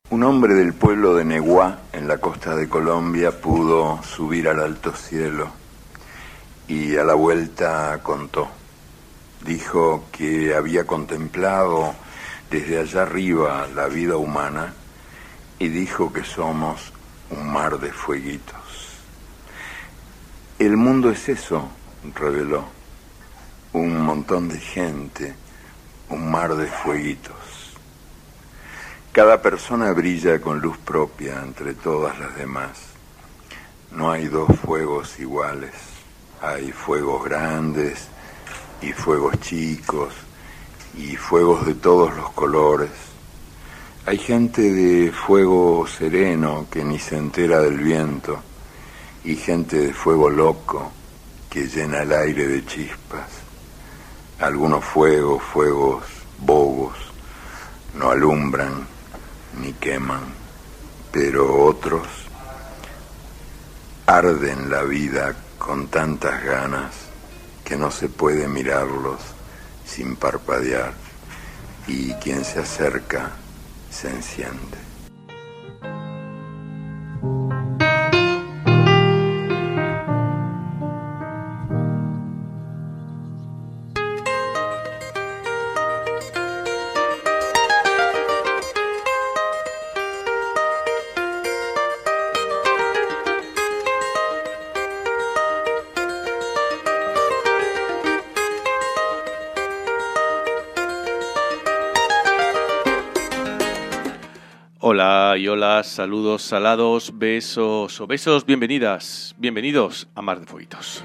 Un hombre del pueblo de Neguá, en la costa de Colombia, pudo subir al alto cielo y a la vuelta contó. Dijo que había contemplado desde allá arriba la vida humana y dijo que somos un mar de fueguitos. El mundo es eso, reveló, un montón de gente, un mar de fueguitos. Cada persona brilla con luz propia entre todas las demás. No hay dos fuegos iguales. Hay fuegos grandes y fuegos chicos y fuegos de todos los colores. Hay gente de fuego sereno que ni se entera del viento y gente de fuego loco que llena el aire de chispas. Algunos fuegos bobos, no alumbran ni queman, pero otros arden la vida con tantas ganas que no se puede mirarlos sin parpadear, y quien se acerca se enciende. Hola y hola, saludos salados, besos o besos, bienvenidos a Mar de Fueguitos.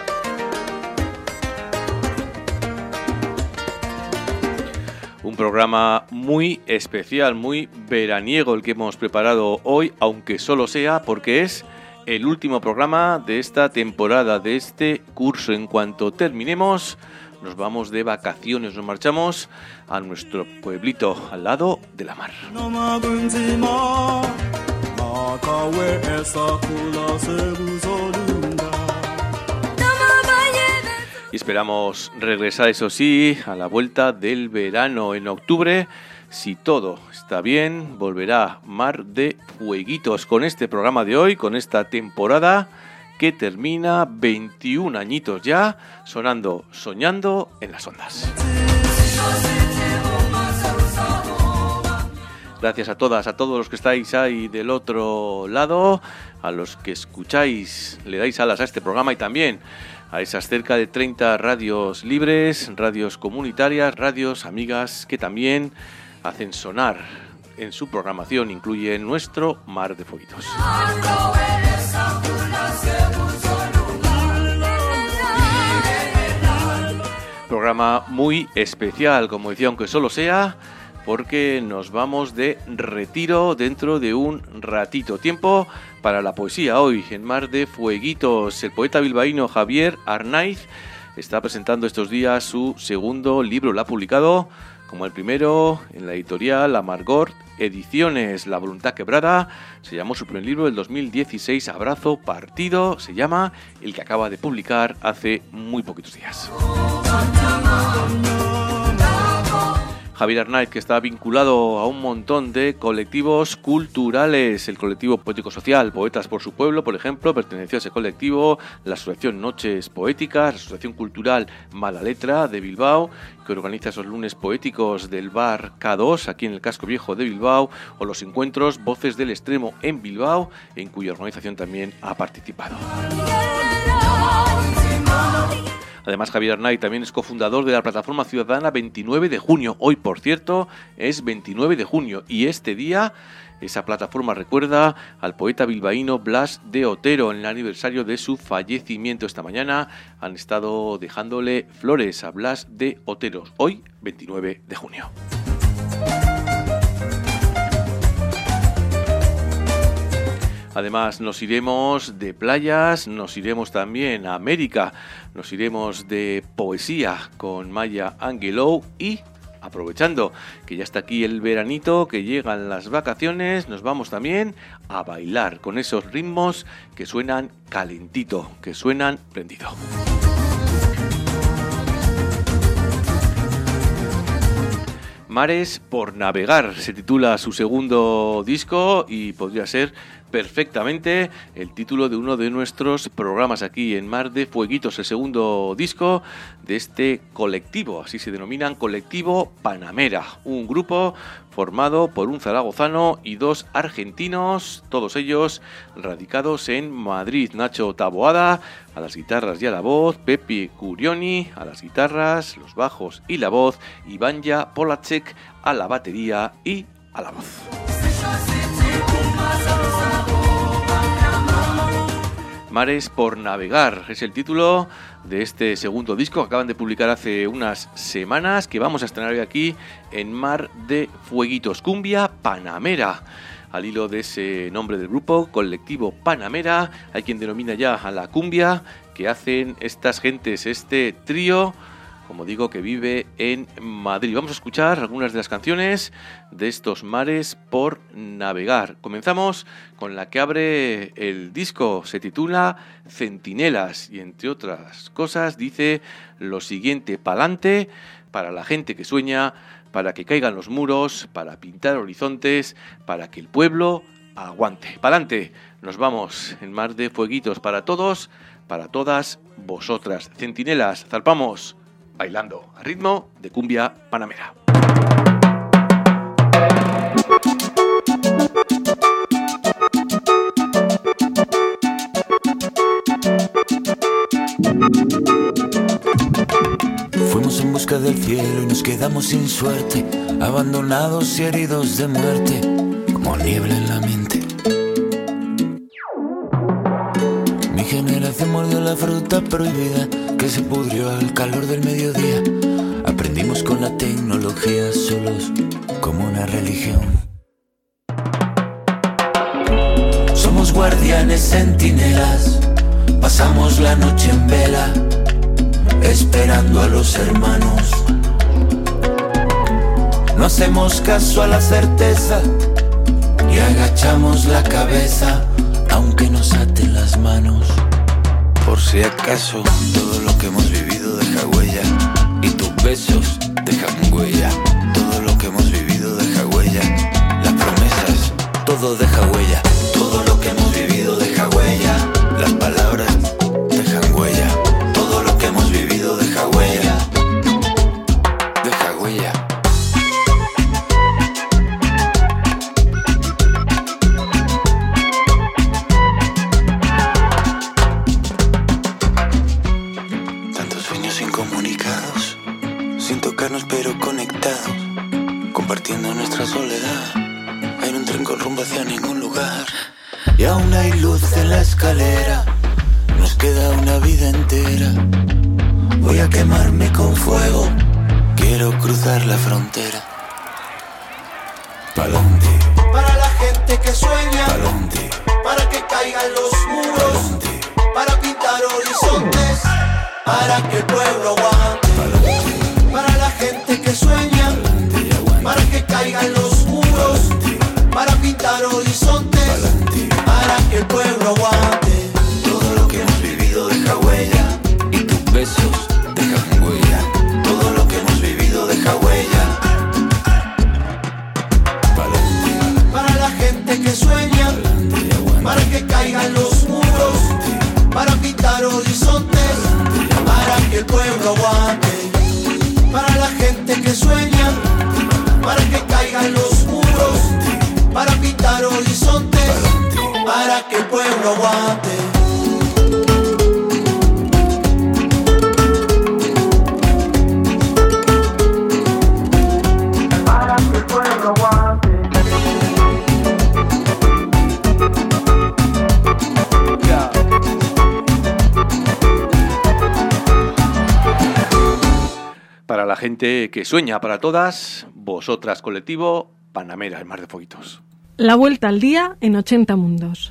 Un programa muy especial, muy veraniego el que hemos preparado hoy, aunque solo sea porque es el último programa de esta temporada, de este curso. En cuanto terminemos, nos vamos de vacaciones, nos marchamos a nuestro pueblito al lado de la mar. Y esperamos regresar, eso sí, a la vuelta del verano en octubre. Si todo está bien, volverá Mar de Fueguitos con este programa de hoy, con esta temporada que termina 21 añitos ya, sonando, soñando en las ondas. Gracias a todas, a todos los que estáis ahí del otro lado, a los que escucháis, le dais alas a este programa y también a esas cerca de 30 radios libres, radios comunitarias, radios amigas que también hacen sonar en su programación, incluye nuestro Mar de Fueguitos. Programa muy especial, como decía, aunque solo sea porque nos vamos de retiro dentro de un ratito. Tiempo para la poesía hoy en Mar de Fueguitos. El poeta bilbaíno Javier Arnaiz está presentando estos días su segundo libro. Lo ha publicado como el primero en la editorial Amargor Ediciones. La voluntad quebrada se llamó su primer libro del 2016. Abrazo partido se llama el que acaba de publicar hace muy poquitos días. Javier Arnaiz, que está vinculado a un montón de colectivos culturales. El colectivo poético social Poetas por su Pueblo, por ejemplo, perteneció a ese colectivo. La asociación Noches Poéticas, la asociación cultural Mala Letra de Bilbao, que organiza esos lunes poéticos del bar K2 aquí en el casco viejo de Bilbao, o los encuentros Voces del Extremo en Bilbao, en cuya organización también ha participado. Además, Javier Arnaiz también es cofundador de la plataforma ciudadana 29 de junio. Hoy, por cierto, es 29 de junio y este día esa plataforma recuerda al poeta bilbaíno Blas de Otero en el aniversario de su fallecimiento. Esta mañana han estado dejándole flores a Blas de Otero. Hoy, 29 de junio. Además, nos iremos de playas, nos iremos también a América, nos iremos de poesía con Maya Angelou y, aprovechando que ya está aquí el veranito, que llegan las vacaciones, nos vamos también a bailar con esos ritmos que suenan calentito, que suenan prendido. Mares por navegar se titula su segundo disco y podría ser perfectamente el título de uno de nuestros programas aquí en Mar de Fueguitos, el segundo disco de este colectivo, así se denominan, Colectivo Panamera, un grupo formado por un zaragozano y dos argentinos, todos ellos radicados en Madrid. Nacho Taboada a las guitarras y a la voz, Pepe Curioni a las guitarras, los bajos y la voz, y Vanja Polacek a la batería y a la voz. Mares por navegar es el título de este segundo disco que acaban de publicar hace unas semanas, que vamos a estrenar hoy aquí en Mar de Fueguitos. Cumbia Panamera, al hilo de ese nombre del grupo, Colectivo Panamera. Hay quien denomina ya a la cumbia que hacen estas gentes, este trío, como digo, que vive en Madrid. Vamos a escuchar algunas de las canciones de estos Mares por navegar. Comenzamos con la que abre el disco, se titula Centinelas y entre otras cosas dice lo siguiente: pa'lante, para la gente que sueña, para que caigan los muros, para pintar horizontes, para que el pueblo aguante. Pa'lante, nos vamos en Mar de Fueguitos para todos, para todas vosotras. Centinelas, zarpamos bailando a ritmo de cumbia panamera. Fuimos en busca del cielo y nos quedamos sin suerte, abandonados y heridos de muerte, como niebla en la mente. Mi generación mordió la fruta prohibida que se pudrió al calor del mediodía. Aprendimos con la tecnología solos como una religión. Somos guardianes centinelas, pasamos la noche en vela, esperando a los hermanos. No hacemos caso a la certeza y agachamos la cabeza, aunque nos aten las manos. Por si acaso, todo lo que hemos vivido deja huella, y tus besos dejan huella. Todo lo que hemos vivido deja huella, las promesas, todo deja huella. Todo lo que hemos vivido deja huella, las palabras dejan huella. Todo lo que hemos vivido deja huella, deja huella. Pero conectados, compartiendo nuestra soledad, en un tren con rumbo hacia ningún lugar. Y aún hay luz en la escalera, nos queda una vida entera. Voy a quemarme con fuego, quiero cruzar la frontera. Pa'lante, para la gente que sueña, pa'lante, para que caigan los muros, pa'lante, para pintar horizontes, para que el pueblo aguante. pa'lante, para la gente que sueña, pa'lante y aguante, para que caigan los muros, pa'lante, para pintar horizontes, pa'lante, para que el pueblo aguante. todo lo que hemos vivido deja huella, y tus besos dejan huella. Todo lo que hemos vivido deja huella. Pa'lante, para la gente que sueña, pa'lante y aguante, para que caigan los muros, para pintar horizontes, para que el pueblo aguante. Para la gente que sueña, para que caigan los muros, para pintar horizontes, para que el pueblo aguante. Para que el pueblo aguante. Para la gente que sueña, para todas vosotras, Colectivo Panamera, el Mar de Fueguitos. La vuelta al día en 80 mundos.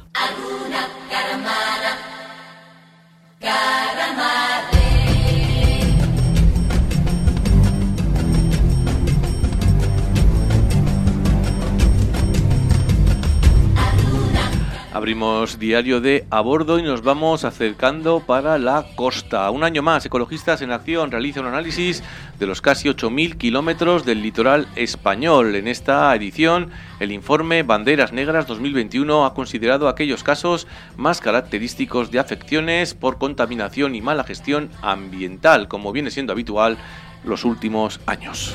Abrimos diario de a bordo y nos vamos acercando para la costa. Un año más, Ecologistas en Acción realiza un análisis de los casi 8.000 kilómetros del litoral español. En esta edición, el informe Banderas Negras 2021 ha considerado aquellos casos más característicos de afecciones por contaminación y mala gestión ambiental, como viene siendo habitual los últimos años.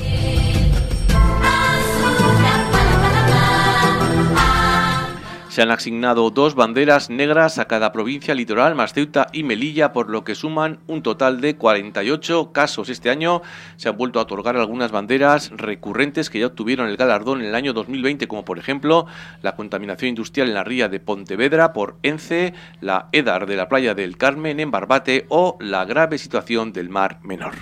Se han asignado 2 banderas negras a cada provincia litoral, más Ceuta y Melilla, por lo que suman un total de 48 casos. Este año se han vuelto a otorgar algunas banderas recurrentes que ya obtuvieron el galardón en el año 2020, como por ejemplo la contaminación industrial en la ría de Pontevedra por ENCE, la EDAR de la playa del Carmen en Barbate o la grave situación del Mar Menor.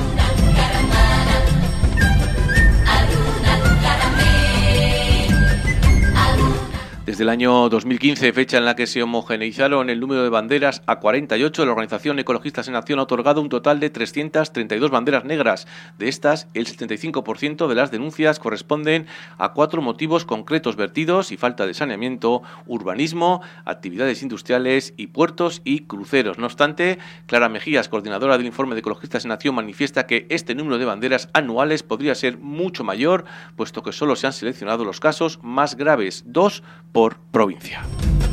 Desde el año 2015, fecha en la que se homogeneizaron el número de banderas a 48, la organización Ecologistas en Acción ha otorgado un total de 332 banderas negras. De estas, el 75% de las denuncias corresponden a 4 motivos concretos: vertidos y falta de saneamiento, urbanismo, actividades industriales y puertos y cruceros. No obstante, Clara Mejías, coordinadora del informe de Ecologistas en Acción, manifiesta que este número de banderas anuales podría ser mucho mayor, puesto que solo se han seleccionado los casos más graves, 2 por provincia.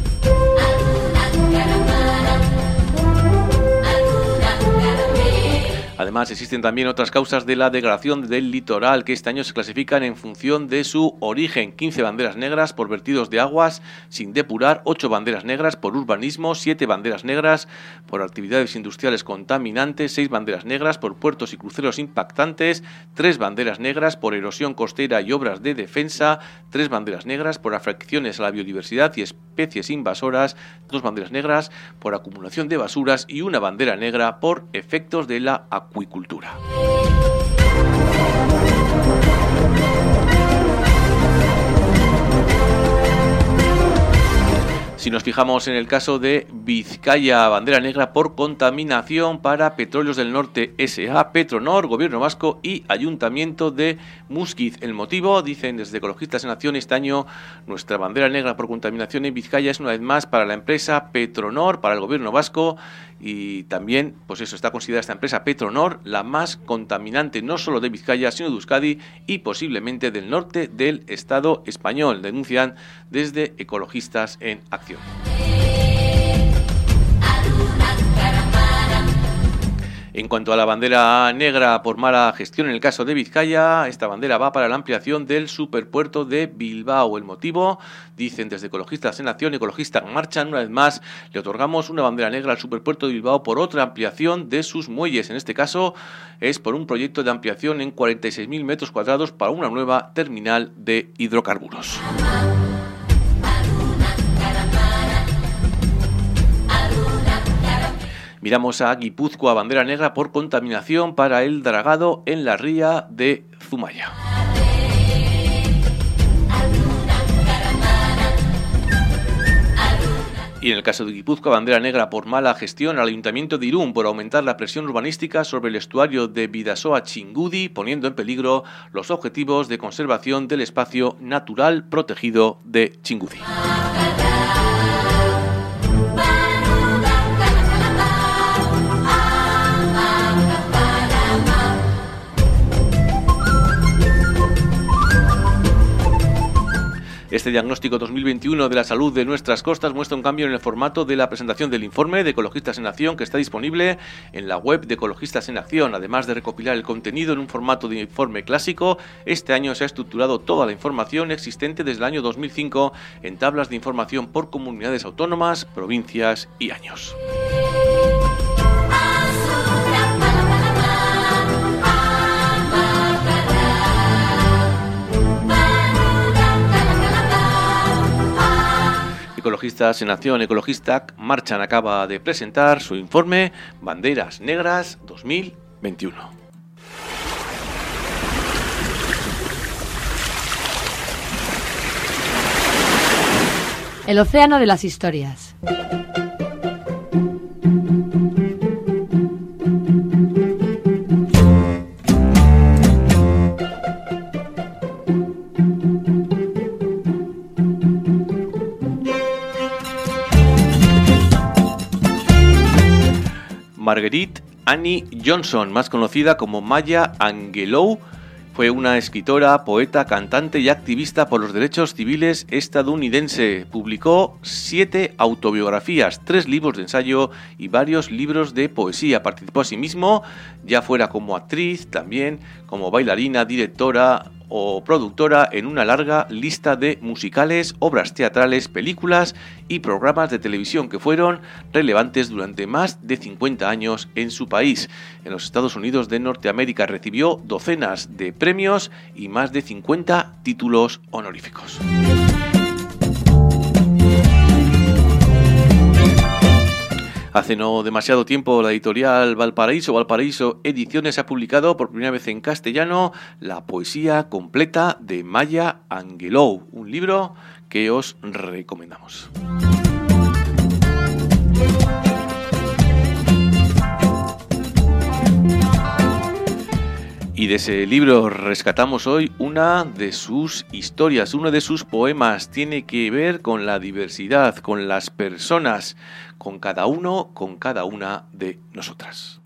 Además, existen también otras causas de la degradación del litoral que este año se clasifican en función de su origen. 15 banderas negras por vertidos de aguas sin depurar, 8 banderas negras por urbanismo, 7 banderas negras por actividades industriales contaminantes, 6 banderas negras por puertos y cruceros impactantes, 3 banderas negras por erosión costera y obras de defensa, 3 banderas negras por afecciones a la biodiversidad y especies invasoras, 2 banderas negras por acumulación de basuras y 1 bandera negra por efectos de la acuicultura. Si nos fijamos en el caso de Vizcaya, bandera negra por contaminación para Petróleos del Norte S.A., Petronor, Gobierno Vasco y Ayuntamiento de Muskiz. El motivo, dicen desde Ecologistas en Acción, este año nuestra bandera negra por contaminación en Vizcaya es una vez más para la empresa Petronor, para el Gobierno Vasco, y también, pues eso, está considerada esta empresa Petronor la más contaminante no solo de Vizcaya, sino de Euskadi y posiblemente del norte del Estado español, denuncian desde Ecologistas en Acción. En cuanto a la bandera negra por mala gestión en el caso de Vizcaya, esta bandera va para la ampliación del superpuerto de Bilbao. El motivo, dicen desde Ecologistas en Acción, Ecologistas Marchan, una vez más le otorgamos una bandera negra al superpuerto de Bilbao por otra ampliación de sus muelles. En este caso es por un proyecto de ampliación en 46.000 metros cuadrados para una nueva terminal de hidrocarburos. Miramos a Guipúzcoa, bandera negra por contaminación para el dragado en la ría de Zumaya. Y en el caso de Guipúzcoa, bandera negra por mala gestión al Ayuntamiento de Irún por aumentar la presión urbanística sobre el estuario de Bidasoa-Txingudi, poniendo en peligro los objetivos de conservación del espacio natural protegido de Txingudi. Este diagnóstico 2021 de la salud de nuestras costas muestra un cambio en el formato de la presentación del informe de Ecologistas en Acción, que está disponible en la web de Ecologistas en Acción. Además de recopilar el contenido en un formato de informe clásico, este año se ha estructurado toda la información existente desde el año 2005 en tablas de información por comunidades autónomas, provincias y años. Ecologistas en Acción, Ecologistas Marchan acaba de presentar su informe Banderas Negras 2021. El océano de las historias. Marguerite Annie Johnson, más conocida como Maya Angelou, fue una escritora, poeta, cantante y activista por los derechos civiles estadounidense. Publicó 7 autobiografías, 3 libros de ensayo y varios libros de poesía. Participó asimismo, ya fuera como actriz, también como bailarina, directora o productora, en una larga lista de musicales, obras teatrales, películas y programas de televisión que fueron relevantes durante más de 50 años en su país. En los Estados Unidos de Norteamérica recibió docenas de premios y más de 50 títulos honoríficos. Hace no demasiado tiempo la editorial Valparaíso Ediciones ha publicado por primera vez en castellano la poesía completa de Maya Angelou, un libro que os recomendamos. Y de ese libro rescatamos hoy una de sus historias, uno de sus poemas. Tiene que ver con la diversidad, con las personas, con cada uno, con cada una de nosotras.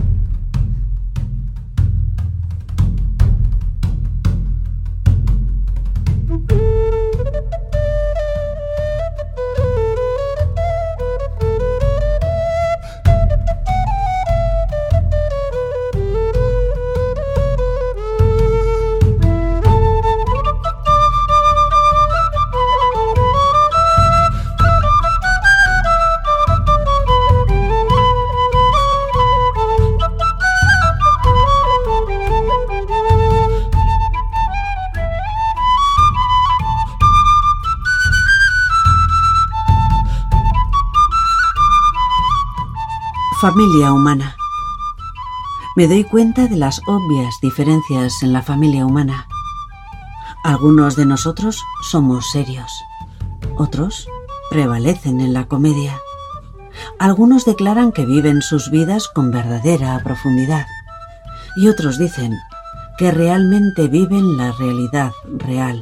Familia humana. Me doy cuenta de las obvias diferencias en la familia humana. Algunos de nosotros somos serios, otros prevalecen en la comedia. Algunos declaran que viven sus vidas con verdadera profundidad y otros dicen que realmente viven la realidad real.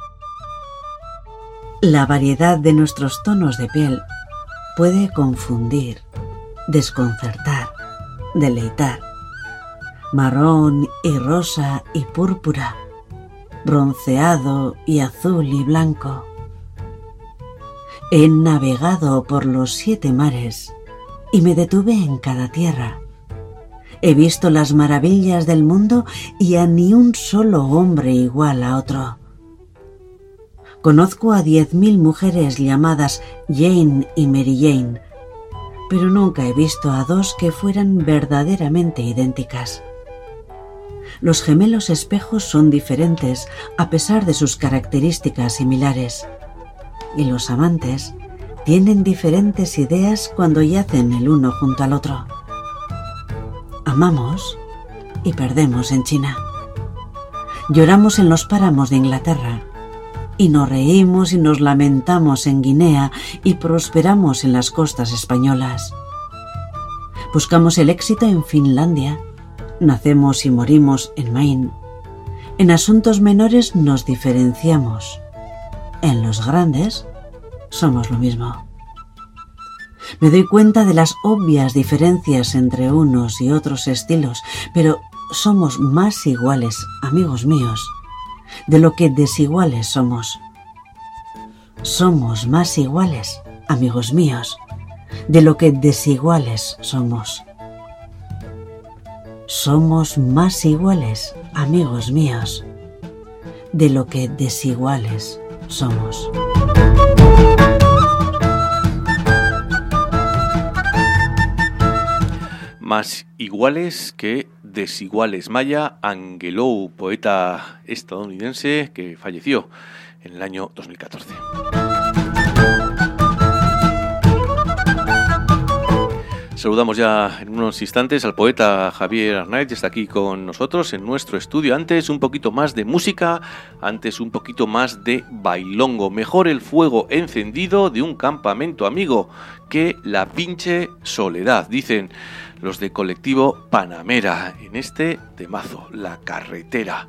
La variedad de nuestros tonos de piel puede confundir, desconcertar, deleitar. Marrón y rosa y púrpura, bronceado y azul y blanco. He navegado por los 7 mares y me detuve en cada tierra. He visto las maravillas del mundo y a ni un solo hombre igual a otro. Conozco a 10.000 mujeres llamadas Jane y Mary Jane, pero nunca he visto a 2 que fueran verdaderamente idénticas. Los gemelos espejos son diferentes a pesar de sus características similares, y los amantes tienen diferentes ideas cuando yacen el uno junto al otro. Amamos y perdemos en China. Lloramos en los páramos de Inglaterra, y nos reímos y nos lamentamos en Guinea y prosperamos en las costas españolas. Buscamos el éxito en Finlandia, nacemos y morimos en Maine. En asuntos menores nos diferenciamos. En los grandes somos lo mismo. Me doy cuenta de las obvias diferencias entre unos y otros estilos, pero somos más iguales, amigos míos, de lo que desiguales somos. Somos más iguales, amigos míos, de lo que desiguales somos. Somos más iguales, amigos míos, de lo que desiguales somos. Más iguales que desiguales. Maya Angelou, poeta estadounidense que falleció en el año 2014. Saludamos ya en unos instantes al poeta Javier Arnaiz, está aquí con nosotros en nuestro estudio. Antes un poquito más de música, antes un poquito más de bailongo. Mejor el fuego encendido de un campamento amigo que la pinche soledad, dicen los de Colectivo Panamera en este temazo, La Carretera.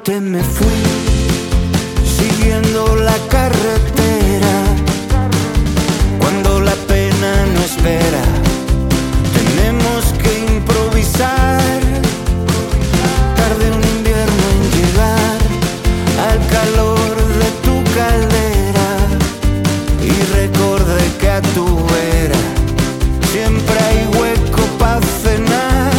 noche me fui siguiendo la carretera. Cuando la pena no espera, tenemos que improvisar. Tarde un invierno en llegar al calor de tu caldera, y recordé que a tu vera siempre hay hueco para cenar.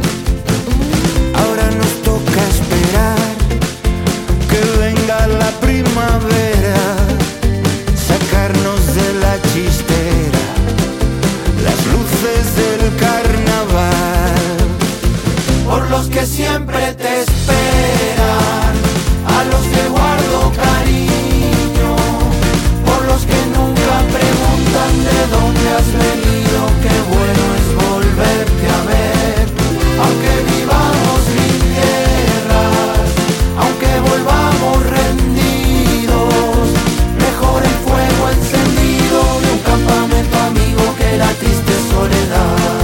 Ahora nos toca esperar que venga la primavera, sacarnos de la chistera las luces del carnaval. Por los que siempre te esperan, a los que guardo cariño, por los que nunca preguntan de dónde has venido. Qué bueno es volverte a ver, aunque vivamos mil guerras, aunque volvamos rendidos. Mejor el fuego encendido de un campamento amigo que la triste soledad.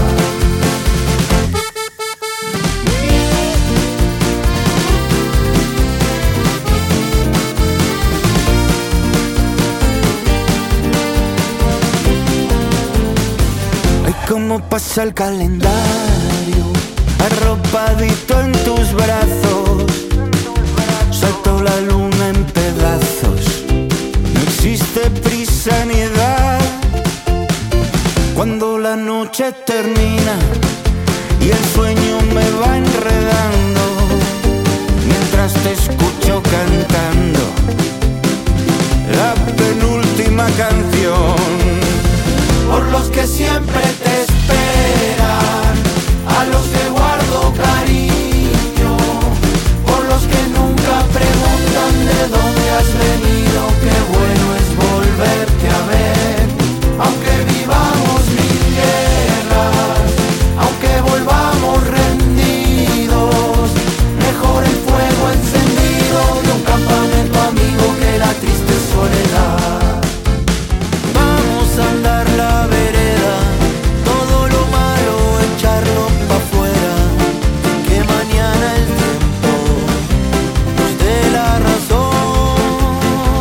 Cómo pasa el calendario, arropadito en tus brazos. Saltó la luna en pedazos, no existe prisa ni edad. Cuando la noche termina y el sueño me va enredando, mientras te escucho cantando la penúltima canción. Por los que siempre te esperan, a los que guardo cariño, por los que nunca preguntan de dónde has venido. Qué bueno es volverte a ver, aunque vivamos mil guerras, aunque volvamos rendidos. Mejor el fuego encendido de un campamento amigo que la triste soledad. Vamos a andar la vereda, todo lo malo echarlo pa' afuera, que mañana el tiempo nos dé la razón.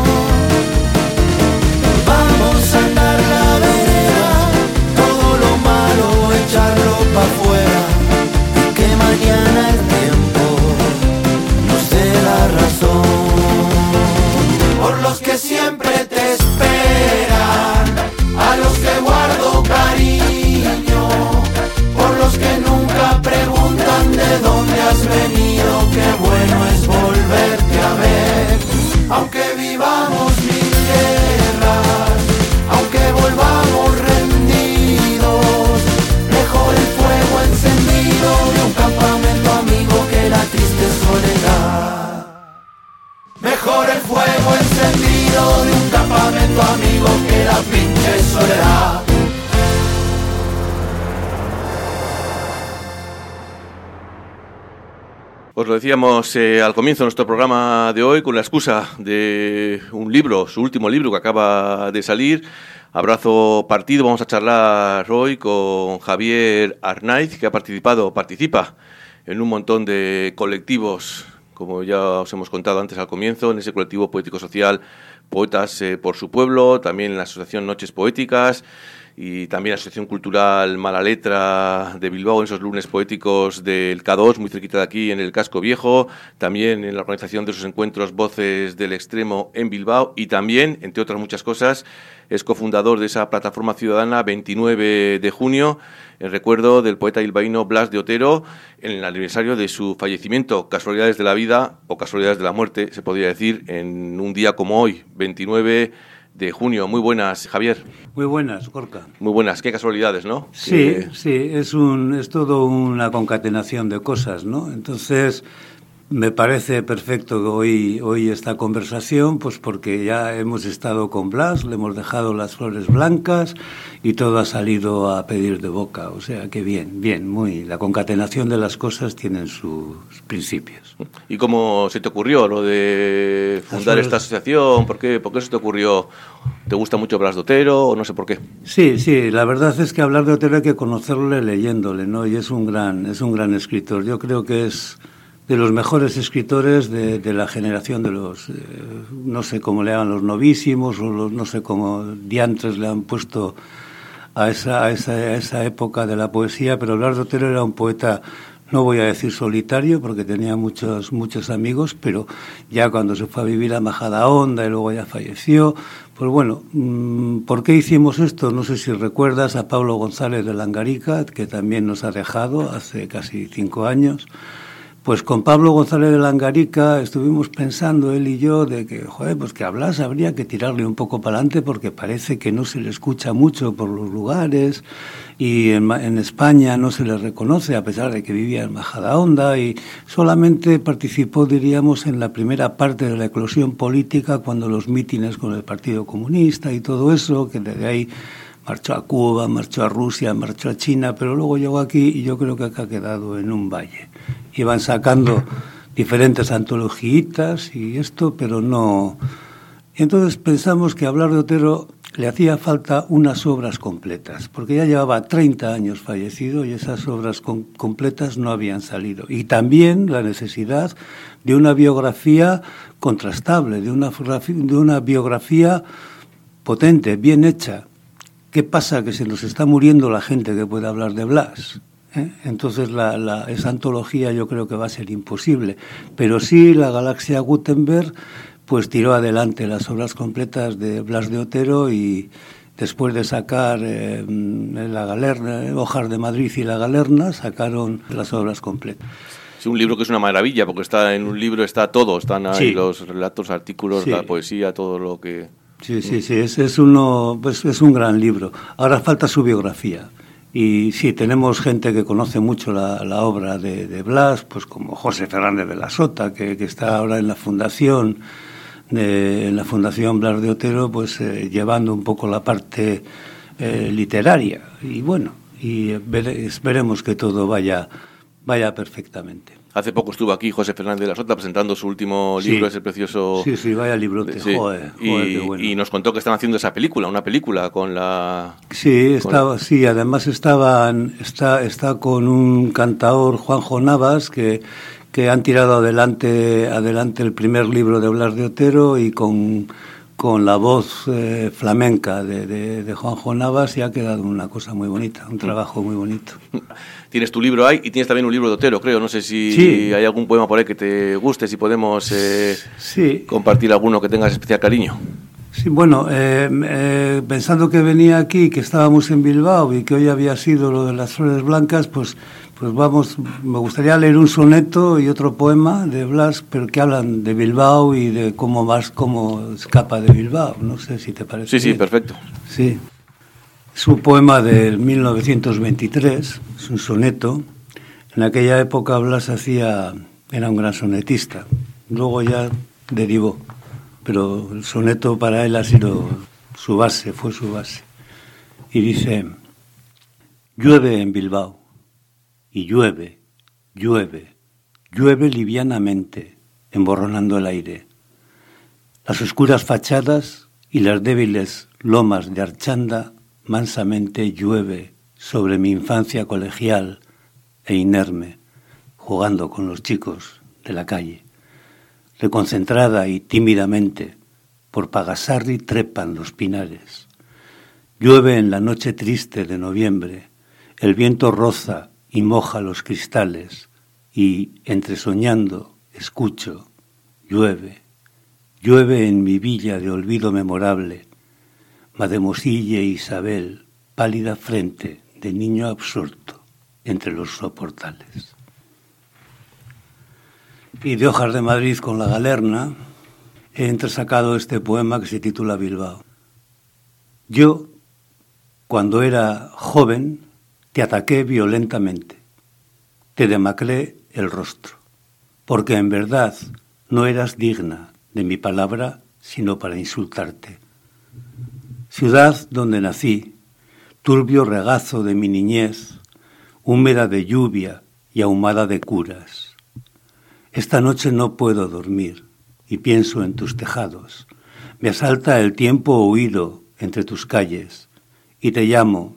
Vamos a andar la vereda, todo lo malo echarlo pa' afuera, que mañana el tiempo nos dé la razón. Por los que siempre te esperan, a los que guardo cariño, por los que nunca preguntan de dónde has venido. Qué bueno es volverte a ver, aunque vivamos mil guerras, aunque volvamos rendidos. Mejor el fuego encendido de un campamento amigo que la triste soledad. Mejor el fuego encendido de un campamento amigo que la pinche soledad. Os lo decíamos al comienzo de nuestro programa de hoy con la excusa de un libro, su último libro que acaba de salir, Abrazo Partido. Vamos a charlar hoy con Javier Arnaiz, que participa en un montón de colectivos, como ya os hemos contado antes al comienzo, en ese colectivo poético-social Poetas por su Pueblo, también en la Asociación Noches Poéticas y también la Asociación Cultural Mala Letra de Bilbao, en esos lunes poéticos del K2, muy cerquita de aquí, en el Casco Viejo, también en la organización de esos encuentros Voces del Extremo en Bilbao, y también, entre otras muchas cosas, es cofundador de esa plataforma ciudadana 29 de junio, en recuerdo del poeta bilbaíno Blas de Otero, en el aniversario de su fallecimiento. Casualidades de la vida o casualidades de la muerte, se podría decir, en un día como hoy, 29 de junio. Muy buenas, Javier. Muy buenas, Gorka. Muy buenas, qué casualidades, ¿no? Sí, sí, es todo una concatenación de cosas, ¿no? Entonces, me parece perfecto hoy esta conversación, pues porque ya hemos estado con Blas, le hemos dejado las flores blancas y todo ha salido a pedir de boca. O sea que bien, la concatenación de las cosas tienen sus principios. ¿Y cómo se te ocurrió lo de fundar esta asociación? ¿Por qué se te ocurrió? ¿Te gusta mucho Blas de Otero o no sé por qué? Sí, la verdad es que hablar de Otero hay que conocerle leyéndole, ¿no? Y es un gran escritor. Yo creo que es de los mejores escritores de la generación de los, no sé cómo le llaman, los novísimos, o los, no sé cómo diantres le han puesto a esa época de la poesía, pero Blas de Otero era un poeta, no voy a decir solitario, porque tenía muchos amigos, pero ya cuando se fue a vivir a Majadahonda y luego ya falleció, pues bueno, ¿por qué hicimos esto? No sé si recuerdas a Pablo González de Langarica, que también nos ha dejado hace casi 5 años. Pues con Pablo González de Langarica estuvimos pensando, él y yo, de que, pues que a Blas habría que tirarle un poco para adelante porque parece que no se le escucha mucho por los lugares y en España no se le reconoce, a pesar de que vivía en Majadahonda, y solamente participó, diríamos, en la primera parte de la eclosión política, cuando los mítines con el Partido Comunista y todo eso, que desde ahí marchó a Cuba, marchó a Rusia, marchó a China, pero luego llegó aquí y yo creo que acá ha quedado en un valle. Iban sacando diferentes antologiitas y esto, pero no. Y entonces pensamos que a Blas de Otero le hacía falta unas obras completas, porque ya llevaba 30 años fallecido y esas obras completas no habían salido. Y también la necesidad de una biografía contrastable, de una biografía potente, bien hecha. ¿Qué pasa? Que se nos está muriendo la gente que puede hablar de Blas. Entonces esa antología yo creo que va a ser imposible. Pero sí, la Galaxia Gutenberg pues tiró adelante las obras completas de Blas de Otero, y después de sacar la Galerna, Hojas de Madrid y la Galerna, sacaron las obras completas. Es un libro que es una maravilla, porque está en un libro, está todo, están ahí los relatos, artículos, la poesía, todo lo que... Sí, es un gran libro. Ahora falta su biografía. Y sí, tenemos gente que conoce mucho la obra de Blas, pues como José Fernández de la Sota, que está ahora en la fundación Blas de Otero, pues llevando un poco la parte literaria. Y bueno, esperemos que todo vaya perfectamente. Hace poco estuvo aquí José Fernández de la Sota presentando su último libro, ese precioso... Sí, vaya librote, sí. Joder, qué bueno. Y nos contó que están haciendo una película con la... Sí, además está con un cantaor, Juanjo Navas, que han tirado adelante el primer libro de Blas de Otero, y con la voz flamenca de Juanjo Navas, y ha quedado una cosa muy bonita, un trabajo muy bonito. Tienes tu libro ahí y tienes también un libro de Otero, creo. No sé si hay algún poema por ahí que te guste, si podemos compartir alguno que tengas especial cariño. Sí, bueno, pensando que venía aquí, que estábamos en Bilbao y que hoy había sido lo de las flores blancas, pues vamos, me gustaría leer un soneto y otro poema de Blas, pero que hablan de Bilbao y de cómo escapa de Bilbao. No sé si te parece. Sí, bien. Perfecto. Sí. Es un poema del 1923, es un soneto. En aquella época Blas era un gran sonetista, luego ya derivó, pero el soneto para él ha sido fue su base. Y dice: llueve en Bilbao, y llueve livianamente, emborronando el aire. Las oscuras fachadas y las débiles lomas de Archanda mansamente llueve sobre mi infancia colegial e inerme, jugando con los chicos de la calle. Reconcentrada y tímidamente, por Pagasarri trepan los pinares. Llueve en la noche triste de noviembre, el viento roza y moja los cristales, y, entresoñando, escucho: llueve en mi villa de olvido memorable, Mademosilla Isabel, pálida frente de niño absorto entre los soportales. Y de Hojas de Madrid con la Galerna he entresacado este poema que se titula Bilbao. Yo, cuando era joven, te ataqué violentamente, te demacré el rostro, porque en verdad no eras digna de mi palabra sino para insultarte. Ciudad donde nací, turbio regazo de mi niñez, húmeda de lluvia y ahumada de curas. Esta noche no puedo dormir y pienso en tus tejados. Me asalta el tiempo huido entre tus calles y te llamo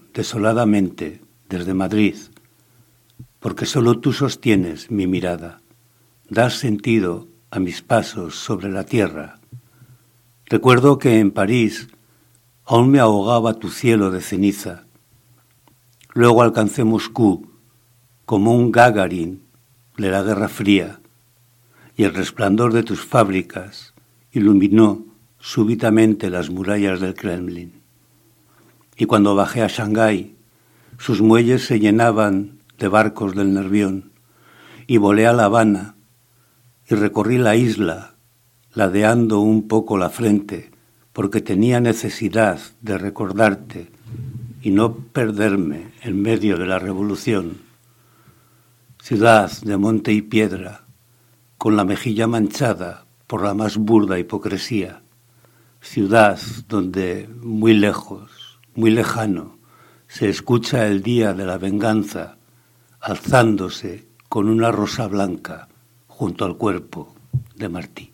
desoladamente desde Madrid, porque solo tú sostienes mi mirada, das sentido a mis pasos sobre la tierra. Recuerdo que en París aún me ahogaba tu cielo de ceniza. Luego alcancé Moscú como un Gagarin de la Guerra Fría, y el resplandor de tus fábricas iluminó súbitamente las murallas del Kremlin. Y cuando bajé a Shanghái, sus muelles se llenaban de barcos del Nervión, y volé a La Habana y recorrí la isla, ladeando un poco la frente, porque tenía necesidad de recordarte y no perderme en medio de la revolución. Ciudad de monte y piedra, con la mejilla manchada por la más burda hipocresía. Ciudad donde muy lejos, muy lejano, se escucha el día de la venganza, alzándose con una rosa blanca junto al cuerpo de Martí.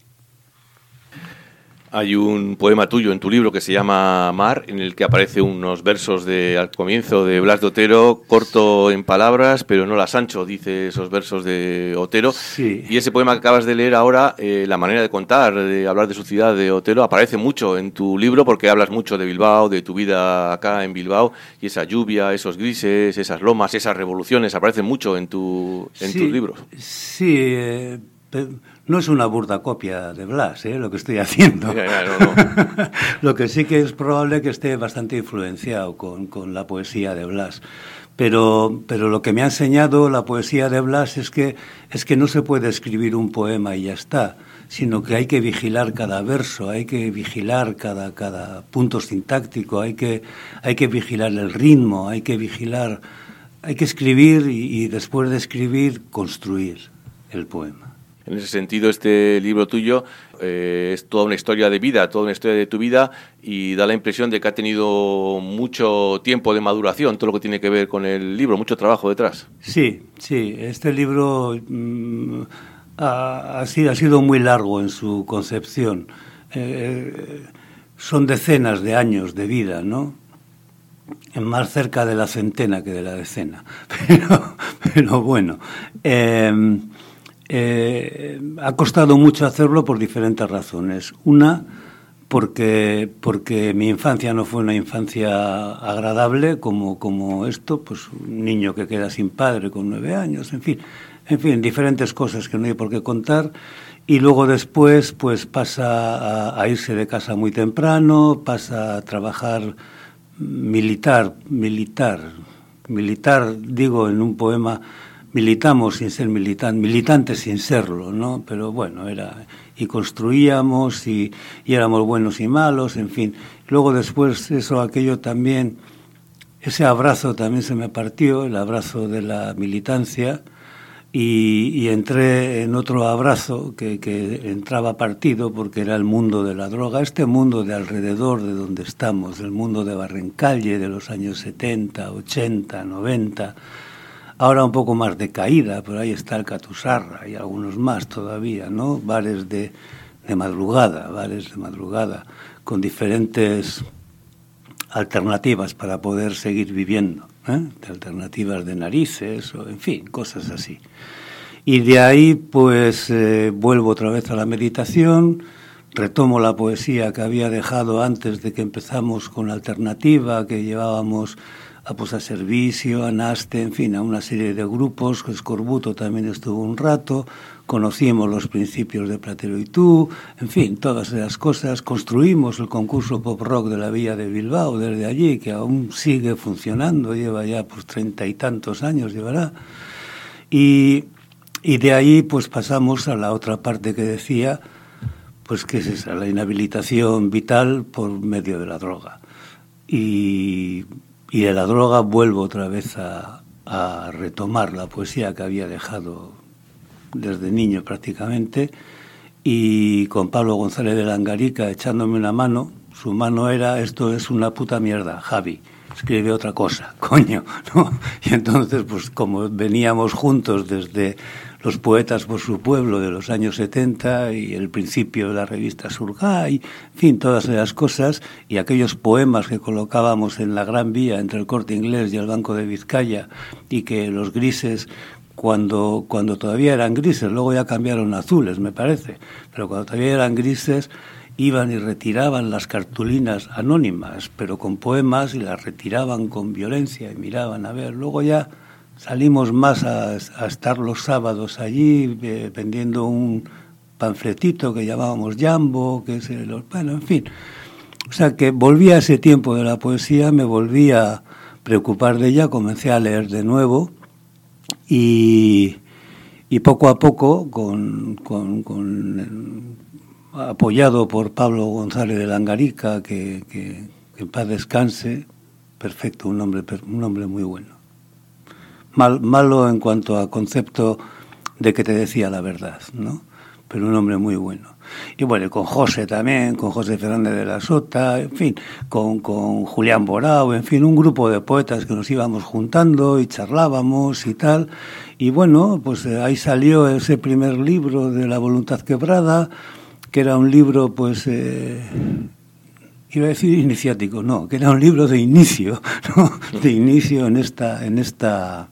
Hay un poema tuyo en tu libro que se llama Mar, en el que aparecen unos versos al comienzo de Blas de Otero, corto en palabras, pero no las ancho, dice esos versos de Otero. Sí. Y ese poema que acabas de leer ahora, la manera de contar, de hablar de su ciudad, de Otero, aparece mucho en tu libro porque hablas mucho de Bilbao, de tu vida acá en Bilbao, y esa lluvia, esos grises, esas lomas, esas revoluciones, aparecen mucho en tus libros. Sí, no es una burda copia de Blas, lo que estoy haciendo. No. Lo que sí que es probable que esté bastante influenciado con la poesía de Blas. Pero lo que me ha enseñado la poesía de Blas es que no se puede escribir un poema y ya está, sino que hay que vigilar cada verso, hay que vigilar cada punto sintáctico, hay que vigilar el ritmo, hay que escribir y después de escribir construir el poema. En ese sentido, este libro tuyo es toda una historia de vida, toda una historia de tu vida, y da la impresión de que ha tenido mucho tiempo de maduración, todo lo que tiene que ver con el libro, mucho trabajo detrás. Sí, este libro ha sido muy largo en su concepción. Son decenas de años de vida, ¿no? Más cerca de la centena que de la decena. Pero bueno... ha costado mucho hacerlo por diferentes razones. Una, porque mi infancia no fue una infancia agradable como esto, pues un niño que queda sin padre con 9 años, en fin, diferentes cosas que no hay por qué contar. Y luego después pues pasa a irse de casa muy temprano, pasa a trabajar militar, digo en un poema. Militamos sin ser militantes sin serlo, ¿no? Pero bueno, y construíamos y éramos buenos y malos, en fin. Luego después aquello también, ese abrazo también se me partió, el abrazo de la militancia, y entré en otro abrazo que entraba partido porque era el mundo de la droga, este mundo de alrededor de donde estamos, el mundo de Barrencalle de los años 70, 80, 90... Ahora un poco más de caída, pero ahí está el Catusarra y algunos más todavía, ¿no? Bares de madrugada, con diferentes alternativas para poder seguir viviendo, alternativas de narices, o en fin, cosas así. Y de ahí, pues, vuelvo otra vez a la meditación, retomo la poesía que había dejado antes de que empezamos con la alternativa que llevábamos a Servicio, a Naste, en fin, a una serie de grupos. Escorbuto también estuvo un rato, conocimos los principios de Platero y tú, en fin, todas esas cosas. Construimos el concurso pop rock de la Villa de Bilbao desde allí, que aún sigue funcionando, lleva ya pues 30 y tantos años, llevará. Y de ahí pues pasamos a la otra parte que decía, pues que es esa, la inhabilitación vital por medio de la droga. Y de la droga vuelvo otra vez a retomar la poesía que había dejado desde niño prácticamente, y con Pablo González de Langarica echándome una mano. Su mano era: esto es una puta mierda, Javi, escribe otra cosa, coño, ¿no? Y entonces, pues como veníamos juntos desde Los poetas por su pueblo de los años 70 y el principio de la revista Surgay, en fin, todas esas cosas, y aquellos poemas que colocábamos en la Gran Vía entre el Corte Inglés y el Banco de Vizcaya, y que los grises cuando todavía eran grises, luego ya cambiaron a azules, me parece, pero cuando todavía eran grises iban y retiraban las cartulinas anónimas, pero con poemas, y las retiraban con violencia y miraban a ver. Luego ya salimos más a estar los sábados allí vendiendo un panfletito que llamábamos Jambo, que es bueno, en fin. O sea que volví a ese tiempo de la poesía, me volví a preocupar de ella, comencé a leer de nuevo y poco a poco, apoyado por Pablo González de Langarica, que en paz descanse, perfecto, un hombre muy bueno. Malo en cuanto a concepto de que te decía la verdad, ¿no? Pero un hombre muy bueno. Y bueno, con José también, con José Fernández de la Sota, en fin, con Julián Borao, en fin, un grupo de poetas que nos íbamos juntando y charlábamos y tal. Y bueno, pues ahí salió ese primer libro de La voluntad quebrada, que era un libro, pues, iba a decir iniciático, no, que era un libro de inicio, ¿no? De inicio en esta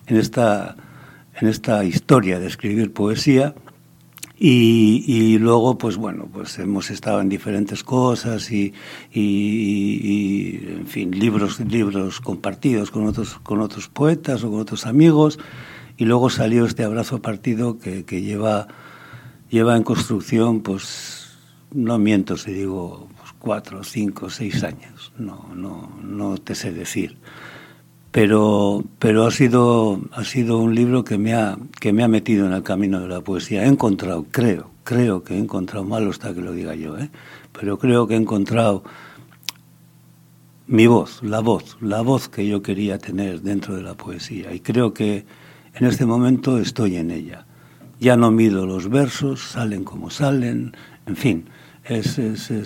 historia de escribir poesía. Y luego, pues bueno, pues hemos estado en diferentes cosas y en fin, libros compartidos con otros poetas o con otros amigos, y luego salió este Abrazo Partido que lleva en construcción, pues no miento si digo, pues 4, 5, 6 años, no te sé decir. Pero ha sido un libro que me ha metido en el camino de la poesía. He encontrado, creo que he encontrado, malo está que lo diga yo, pero creo que he encontrado mi voz, la voz que yo quería tener dentro de la poesía, y creo que en este momento estoy en ella. Ya no mido los versos, salen como salen, en fin, es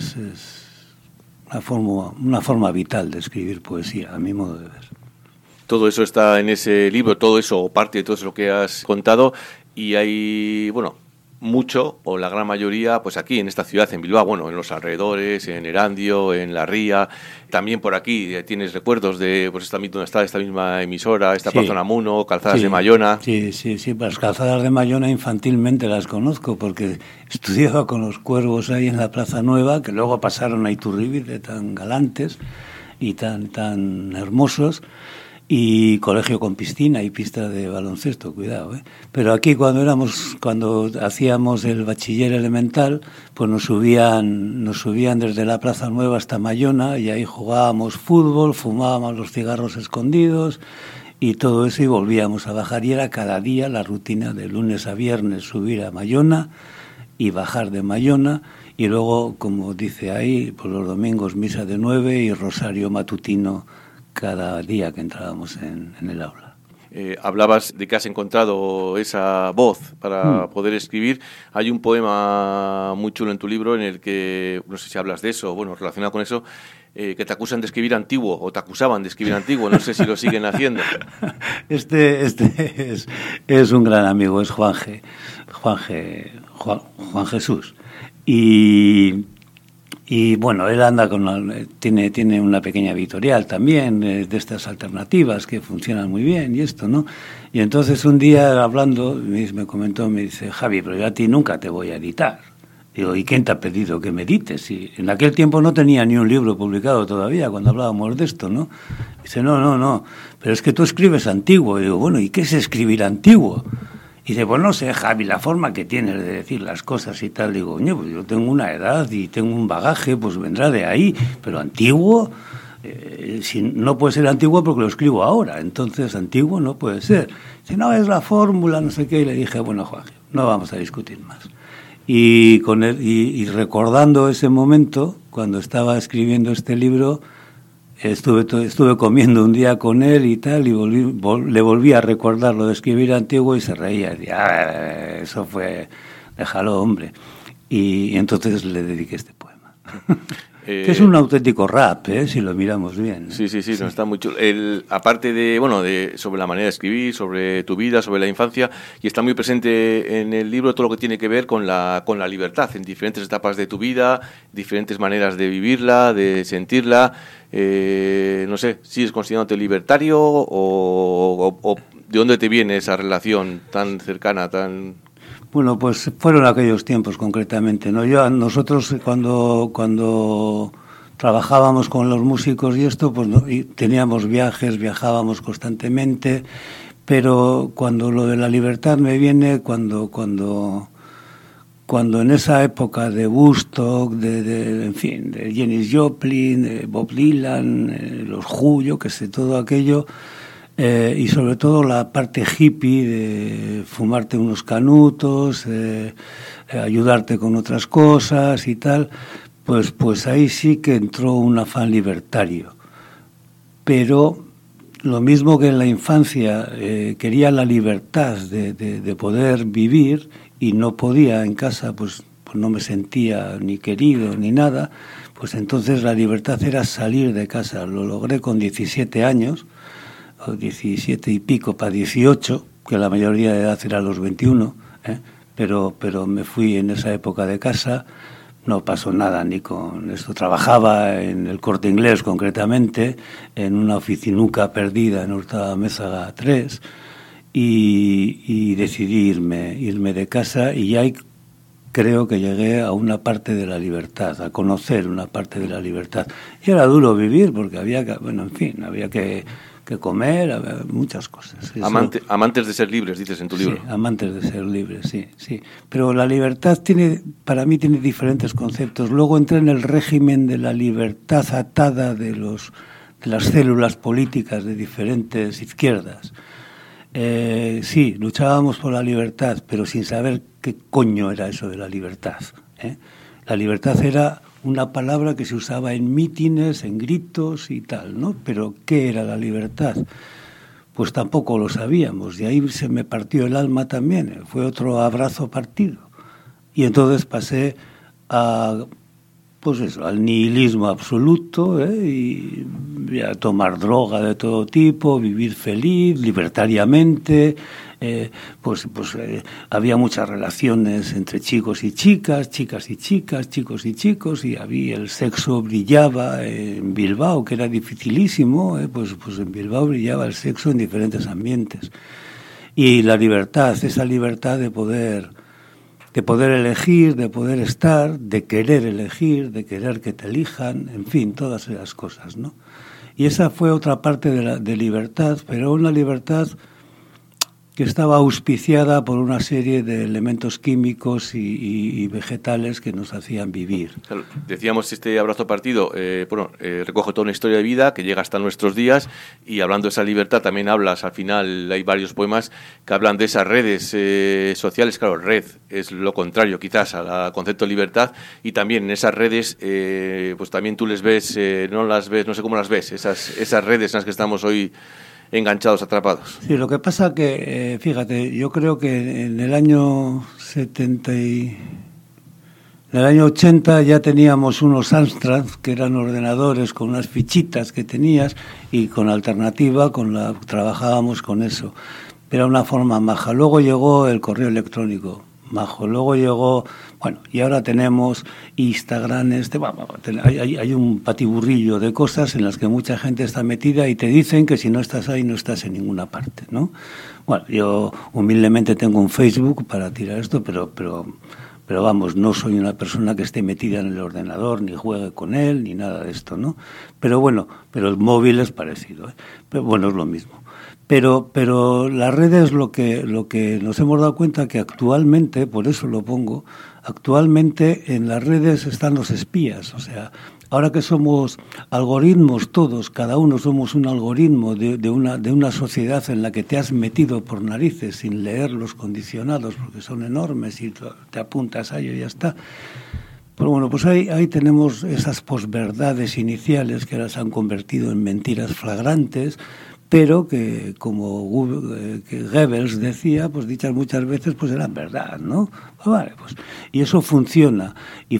una forma vital de escribir poesía, a mi modo de ver. Todo eso está en ese libro, todo eso, o parte de todo eso que has contado, y hay, bueno, mucho, o la gran mayoría, pues aquí en esta ciudad, en Bilbao, bueno, en los alrededores, en Erandio, en La Ría, también por aquí tienes recuerdos de, pues donde está esta misma emisora, esta Plaza Namuno, Calzadas de Mayona. Sí, las Calzadas de Mayona infantilmente las conozco, porque estudiaba con los cuervos ahí en la Plaza Nueva, que luego pasaron a Iturribide, tan galantes y tan hermosos. Y colegio con piscina y pista de baloncesto, cuidado, Pero aquí cuando hacíamos el bachiller elemental, pues nos subían desde la Plaza Nueva hasta Mayona, y ahí jugábamos fútbol, fumábamos los cigarros escondidos y todo eso, y volvíamos a bajar, y era cada día la rutina de lunes a viernes subir a Mayona y bajar de Mayona, y luego, como dice ahí, por los domingos misa de 9 y rosario matutino cada día que entrábamos en el aula. Hablabas de que has encontrado esa voz para poder escribir. Hay un poema muy chulo en tu libro en el que, no sé si hablas de eso, bueno, relacionado con eso, que te acusan de escribir antiguo, o te acusaban de escribir antiguo, no sé si lo siguen haciendo. Este es un gran amigo, es Juan Jesús. Y bueno, él anda tiene una pequeña editorial también, de estas alternativas que funcionan muy bien y esto, ¿no? Y entonces un día hablando, me comentó, me dice, Javi, pero yo a ti nunca te voy a editar. Digo, ¿y quién te ha pedido que me edites? Y en aquel tiempo no tenía ni un libro publicado todavía cuando hablábamos de esto, ¿no? Dice, no, pero es que tú escribes antiguo. Y digo, bueno, ¿y qué es escribir antiguo? Y dice, pues no sé, Javi, la forma que tienes de decir las cosas y tal. Digo, oye, pues yo tengo una edad y tengo un bagaje, pues vendrá de ahí. Pero antiguo, no puede ser antiguo porque lo escribo ahora. Entonces, antiguo no puede ser. Dice, no, es la fórmula, no sé qué. Y le dije, bueno, Juan, no vamos a discutir más. Y con él, y recordando ese momento, cuando estaba escribiendo este libro, estuve comiendo un día con él y tal, y le volví a recordar lo de escribir antiguo, y se reía, y decía, eso fue, déjalo, hombre. Y entonces le dediqué este poema. Que es un auténtico rap, si lo miramos bien. Sí, no, está muy chulo. Aparte de sobre la manera de escribir, sobre tu vida, sobre la infancia, y está muy presente en el libro todo lo que tiene que ver con la libertad, en diferentes etapas de tu vida, diferentes maneras de vivirla, de sentirla. No sé, ¿sigues considerándote libertario o ¿De dónde te viene esa relación tan cercana, tan...? Bueno, pues fueron aquellos tiempos concretamente, ¿no? Nosotros cuando trabajábamos con los músicos y esto, pues teníamos viajes, viajábamos constantemente, pero cuando lo de la libertad me viene, cuando en esa época de Woodstock, en fin, de Janis Joplin, de Bob Dylan, los Who, yo que sé, todo aquello, y sobre todo la parte hippie de fumarte unos canutos, ayudarte con otras cosas y tal, pues ahí sí que entró un afán libertario. Pero lo mismo que en la infancia quería la libertad de poder vivir y no podía en casa, pues no me sentía ni querido ni nada, pues entonces la libertad era salir de casa. Lo logré con 17 años, o 17 y pico para 18, que la mayoría de edad era los 21, pero me fui en esa época de casa. No pasó nada ni con esto. Trabajaba en el Corte Inglés, concretamente, en una oficinuca perdida en Hurtado-Amézaga 3, y decidí irme de casa, y ahí creo que llegué a una parte de la libertad, a conocer una parte de la libertad. Y era duro vivir porque había que comer, había muchas cosas. Amantes de ser libres, dices en tu libro. Sí, amantes de ser libres, sí. Pero la libertad para mí tiene diferentes conceptos. Luego entré en el régimen de la libertad atada de las células políticas de diferentes izquierdas. Sí, luchábamos por la libertad, pero sin saber qué coño era eso de la libertad. La libertad era una palabra que se usaba en mítines, en gritos y tal, ¿no? Pero ¿qué era la libertad? Pues tampoco lo sabíamos, y ahí se me partió el alma también, fue otro abrazo partido. Y entonces pasé al nihilismo absoluto, y a tomar droga de todo tipo, vivir feliz, libertariamente. Había muchas relaciones entre chicos y chicas, chicas y chicas, chicos y chicos, y el sexo brillaba en Bilbao, que era dificilísimo, pues en Bilbao brillaba el sexo en diferentes ambientes. Y la libertad, esa libertad de poder elegir, de poder estar, de querer elegir, de querer que te elijan, en fin, todas esas cosas, ¿no? Y esa fue otra parte de libertad, pero una libertad que estaba auspiciada por una serie de elementos químicos y vegetales que nos hacían vivir. Claro, decíamos, este abrazo partido recoge toda una historia de vida que llega hasta nuestros días, y hablando de esa libertad también hablas, al final hay varios poemas que hablan de esas redes sociales. Claro, red es lo contrario quizás al concepto de libertad, y también en esas redes pues también tú les ves, no sé cómo las ves, esas redes en las que estamos hoy enganchados, atrapados. Sí, lo que pasa que, fíjate, yo creo que en el año 80 ya teníamos unos Amstrad, que eran ordenadores con unas fichitas que tenías, y con alternativa trabajábamos con eso. Era una forma maja. Luego llegó el correo electrónico, majo. Luego llegó, y ahora tenemos Instagram, hay un patiburrillo de cosas en las que mucha gente está metida, y te dicen que si no estás ahí no estás en ninguna parte, ¿no? Bueno, yo humildemente tengo un Facebook para tirar esto, pero vamos, no soy una persona que esté metida en el ordenador, ni juegue con él, ni nada de esto, ¿no? Pero el móvil es parecido, pero bueno, es lo mismo. Pero la red es lo que nos hemos dado cuenta, que actualmente, por eso lo pongo, actualmente en las redes están los espías. O sea, ahora que somos algoritmos todos, cada uno somos un algoritmo de una sociedad en la que te has metido por narices sin leer los condicionados, porque son enormes, y te apuntas a ello y ya está. Pero bueno, pues ahí tenemos esas posverdades iniciales que ahora se han convertido en mentiras flagrantes, pero que, como que Goebbels decía, pues dichas muchas veces, pues eran verdad, ¿no? Y eso funciona, y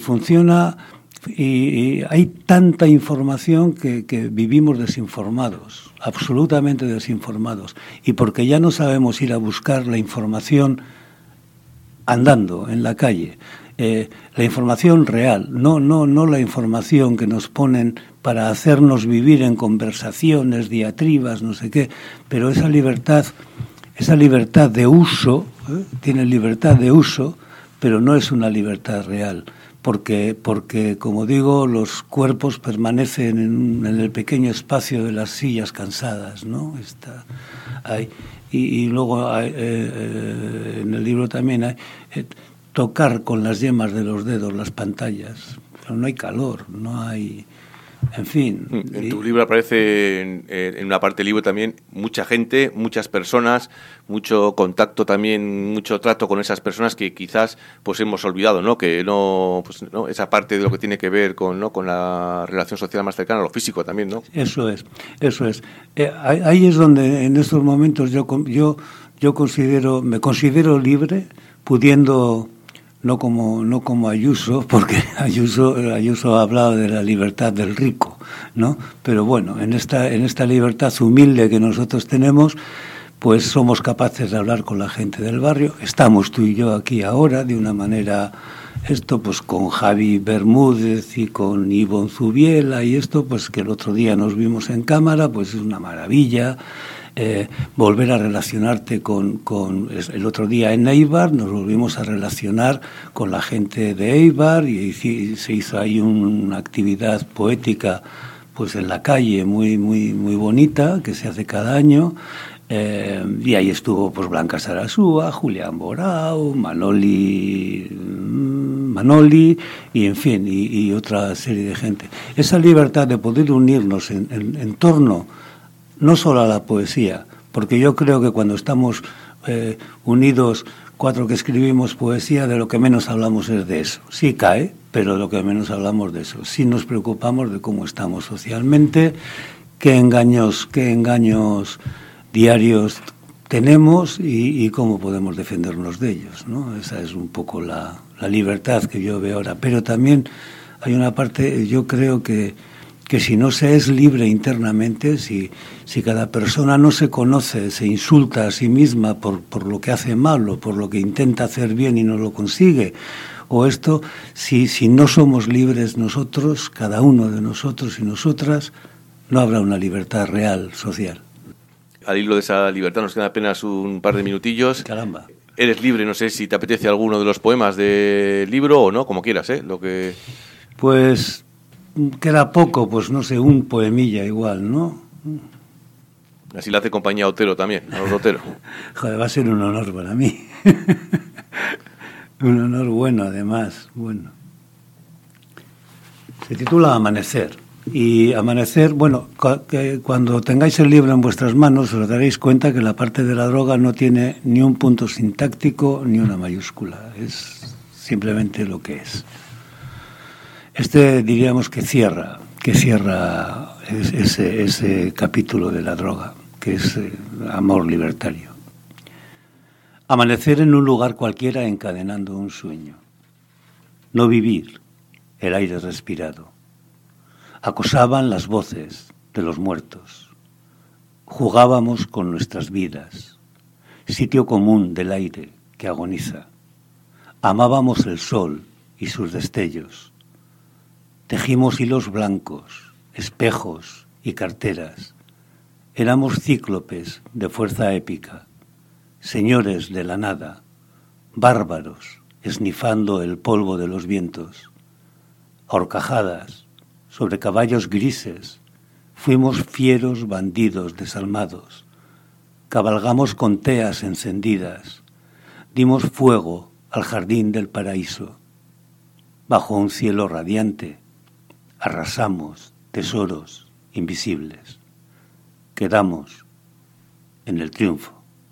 hay tanta información que vivimos desinformados, absolutamente desinformados, y porque ya no sabemos ir a buscar la información andando en la calle, la información real, no la información que nos ponen para hacernos vivir en conversaciones, diatribas, no sé qué, pero esa libertad esa libertad de uso, tiene libertad de uso, pero no es una libertad real, porque como digo, los cuerpos permanecen en el pequeño espacio de las sillas cansadas, ¿no? Está ahí. Y luego en el libro también hay tocar con las yemas de los dedos las pantallas, pero no hay calor, no hay... En fin. En tu libro aparece en una parte del libro también mucha gente, muchas personas, mucho contacto también, mucho trato con esas personas que quizás pues hemos olvidado, ¿no? Que no, pues, ¿no? Esa parte de lo que tiene que ver con, ¿no? Con la relación social más cercana, lo físico también, ¿no? Eso es. Ahí es donde en estos momentos yo me considero libre, pudiendo... No como Ayuso, porque Ayuso ha hablado de la libertad del rico, ¿no? Pero bueno, en esta libertad humilde que nosotros tenemos, pues somos capaces de hablar con la gente del barrio. Estamos tú y yo aquí ahora de una manera, pues con Javi Bermúdez y con Ivonne Zubiela y pues que el otro día nos vimos en cámara, pues es una maravilla. Volver a relacionarte con el otro día en Eibar nos volvimos a relacionar con la gente de Eibar y se hizo ahí una actividad poética pues en la calle muy muy muy bonita que se hace cada año, y ahí estuvo pues Blanca Sarasúa, Julián Borao, Manoli y en fin y otra serie de gente. Esa libertad de poder unirnos en torno no solo a la poesía, porque yo creo que cuando estamos unidos, 4 que escribimos poesía, de lo que menos hablamos es de eso. Sí cae, pero de lo que menos hablamos de eso. Sí nos preocupamos de cómo estamos socialmente, qué engaños diarios tenemos y cómo podemos defendernos de ellos, ¿no? Esa es un poco la libertad que yo veo ahora. Pero también hay una parte, yo creo que si no se es libre internamente, si cada persona no se conoce, se insulta a sí misma por lo que hace mal o por lo que intenta hacer bien y no lo consigue, si no somos libres nosotros, cada uno de nosotros y nosotras, no habrá una libertad real social. Al hilo de esa libertad nos quedan apenas un par de minutillos. Caramba. Eres libre, no sé si te apetece alguno de los poemas del libro o no, como quieras, lo que... Pues... queda poco, pues no sé, un poemilla igual, ¿no? Así le hace compañía a Otero también, a los Otero. Joder, va a ser un honor para mí. Un honor bueno, además, bueno. Se titula Amanecer. Y Amanecer, bueno, cuando tengáis el libro en vuestras manos os daréis cuenta que la parte de la droga no tiene ni un punto sintáctico ni una mayúscula. Es simplemente lo que es. Diríamos que cierra ese capítulo de la droga, que es amor libertario. Amanecer en un lugar cualquiera encadenando un sueño. No vivir, el aire respirado. Acosaban las voces de los muertos. Jugábamos con nuestras vidas, sitio común del aire que agoniza. Amábamos el sol y sus destellos. Tejimos hilos blancos, espejos y carteras. Éramos cíclopes de fuerza épica, señores de la nada, bárbaros, esnifando el polvo de los vientos. A horcajadas, sobre caballos grises, fuimos fieros bandidos desalmados. Cabalgamos con teas encendidas, dimos fuego al jardín del paraíso. Bajo un cielo radiante, arrasamos tesoros invisibles. Quedamos en el triunfo.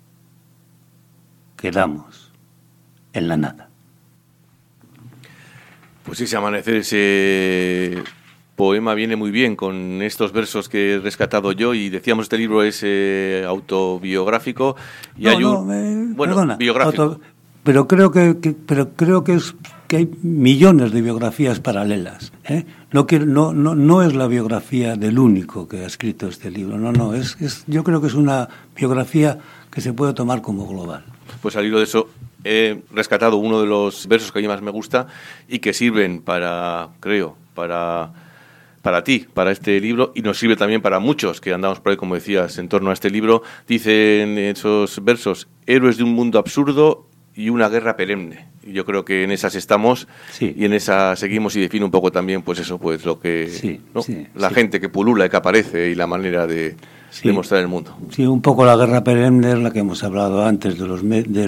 Quedamos en la nada. Pues ese amanecer, ese poema viene muy bien con estos versos que he rescatado yo, y decíamos este libro es autobiográfico y biográfico. Pero creo que hay millones de biografías paralelas, ¿eh? No es la biografía del único que ha escrito este libro. Yo creo que es una biografía que se puede tomar como global. Pues al hilo de eso he rescatado uno de los versos que a mí más me gusta y que sirven para para ti, para este libro, y nos sirve también para muchos que andamos por ahí, como decías, en torno a este libro. Dicen esos versos: héroes de un mundo absurdo y una guerra perenne. Y yo creo que en esas estamos, sí, y en esa seguimos, y define un poco también, pues eso, pues lo que, sí, ¿no? Sí, la sí. gente que pulula y que aparece, y la manera de mostrar el mundo. Sí, un poco la guerra perenne es la que hemos hablado antes de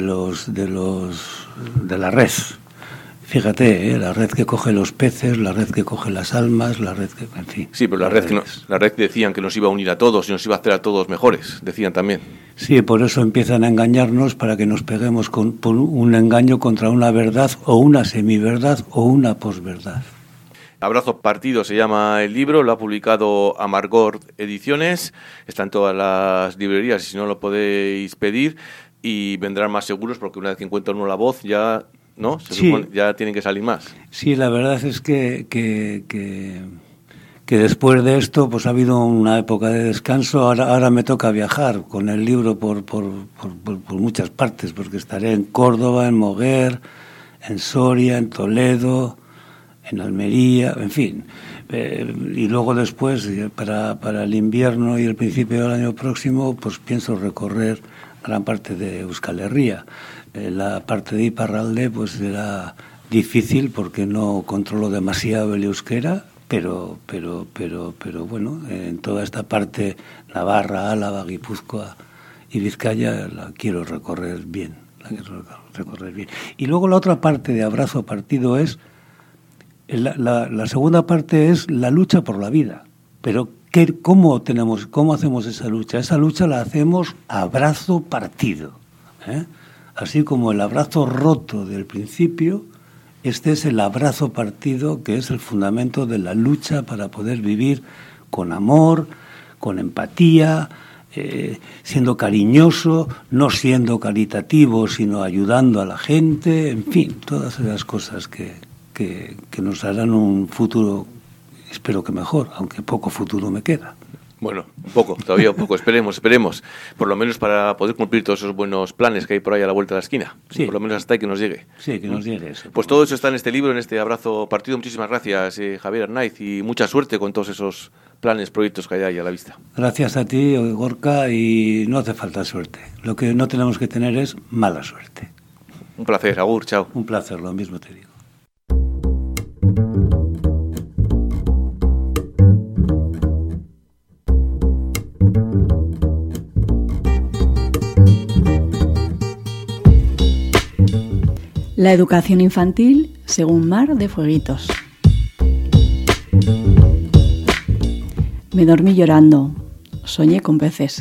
la red. Fíjate, la red que coge los peces, la red que coge las almas, la red que, en fin. Sí, pero la red decían que nos iba a unir a todos y nos iba a hacer a todos mejores, decían también. Sí, por eso empiezan a engañarnos, para que nos peguemos por un engaño contra una verdad o una semiverdad o una posverdad. Abrazo Partido se llama el libro, lo ha publicado Amargor Ediciones, está en todas las librerías, y si no lo podéis pedir, y vendrán más seguros, porque una vez que encuentra uno la voz ya, ¿no? Se supone, ya tienen que salir más. Sí, la verdad es que después de esto pues ha habido una época de descanso. Ahora me toca viajar con el libro por muchas partes, porque estaré en Córdoba, en Moguer, en Soria, en Toledo, en Almería, en fin. Y luego después, para el invierno y el principio del año próximo, pues pienso recorrer gran parte de Euskal Herria. La parte de Iparralde pues será difícil, porque no controlo demasiado el euskera, pero bueno, en toda esta parte, Navarra, Álava, Guipúzcoa y Vizcaya, la quiero recorrer bien. Y luego la otra parte de Abrazo Partido es, la segunda parte es la lucha por la vida. Pero ¿cómo hacemos esa lucha? Esa lucha la hacemos a brazo partido, ¿eh? Así como el abrazo roto del principio, este es el abrazo partido, que es el fundamento de la lucha para poder vivir con amor, con empatía, siendo cariñoso, no siendo caritativo, sino ayudando a la gente, en fin, todas esas cosas que nos harán un futuro, espero que mejor, aunque poco futuro me queda. Bueno, todavía un poco, esperemos, por lo menos para poder cumplir todos esos buenos planes que hay por ahí a la vuelta de la esquina, sí. Por lo menos hasta ahí que nos llegue. Sí, que nos llegue eso. Pues todo eso está en este libro, en este Abrazo Partido. Muchísimas gracias, Javier Arnaiz, y mucha suerte con todos esos planes, proyectos que hay ahí a la vista. Gracias a ti, Gorka, y no hace falta suerte. Lo que no tenemos que tener es mala suerte. Un placer, agur, chao. Un placer, lo mismo te digo. La educación infantil según Mar de Fueguitos. Me dormí llorando, soñé con peces.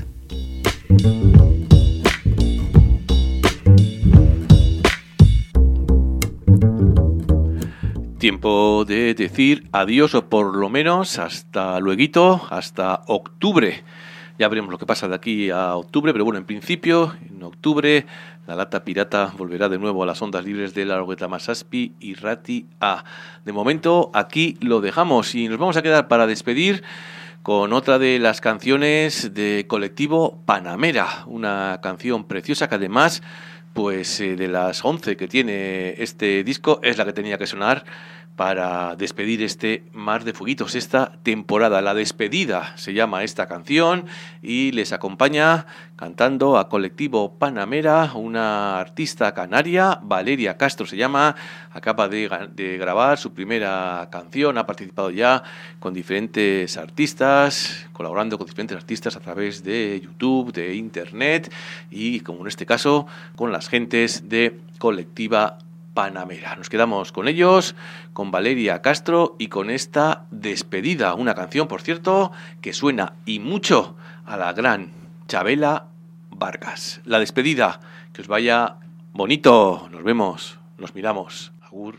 Tiempo de decir adiós, o por lo menos hasta lueguito, hasta octubre. Ya veremos lo que pasa de aquí a octubre, pero bueno, en principio, en octubre, la lata pirata volverá de nuevo a las ondas libres de la Laugaita Masazpi y Rati A. De momento, aquí lo dejamos y nos vamos a quedar para despedir con otra de las canciones de Colectivo Panamera, una canción preciosa que además, pues de las 11 que tiene este disco, es la que tenía que sonar para despedir este Mar de Fueguitos, esta temporada. La despedida se llama esta canción, y les acompaña cantando a Colectivo Panamera una artista canaria, Valeria Castro se llama, acaba de grabar su primera canción, ha participado ya con diferentes artistas, colaborando con diferentes artistas a través de YouTube, de Internet, y como en este caso con las gentes de Colectiva Panamera. Nos quedamos con ellos, con Valeria Castro y con esta despedida, una canción, por cierto, que suena y mucho a la gran Chabela Vargas. La despedida, que os vaya bonito, nos vemos, nos miramos, agur.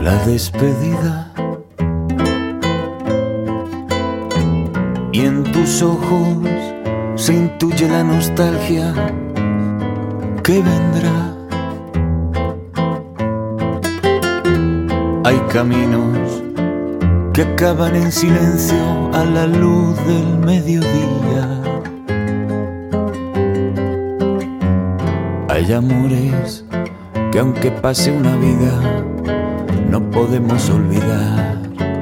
Despedida, y en tus tus ojos se intuye la nostalgia que vendrá. Hay caminos que acaban en silencio a la luz del mediodía. Hay amores que aunque pase una vida no podemos olvidar.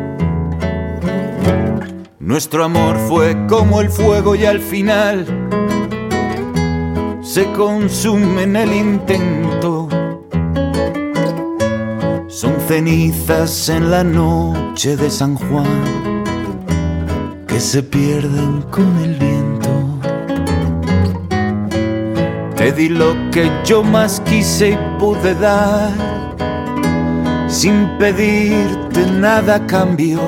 Nuestro amor fue como el fuego y al final se consume en el intento. Son cenizas en la noche de San Juan que se pierden con el viento. Te di lo que yo más quise y pude dar, sin pedirte nada a cambio.